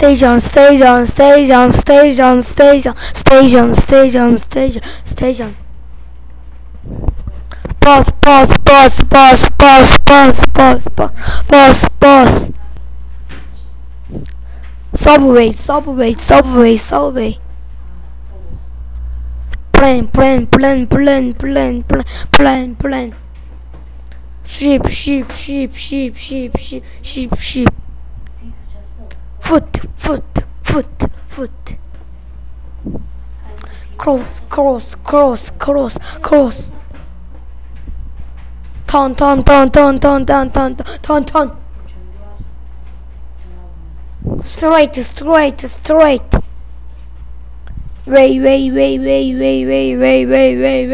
Station, station, station, station, station, station, station, station, station. Pause, pause, pause, pause, pause, pause, pause, pause, pause, pause. Subway, subway, subway, subway. Plane, plane, plane, plane, plane, plane, plane, plane. Sheep, sheep, sheep, sheep, sheep, sheep, sheep, sheep. Foot, foot, foot, foot. Cross, cross, cross, cross, cross. Ton, ton, ton, ton, ton, ton, ton, ton, ton. Straight, straight, straight. Way, way, way, way, way, way, way, way, way.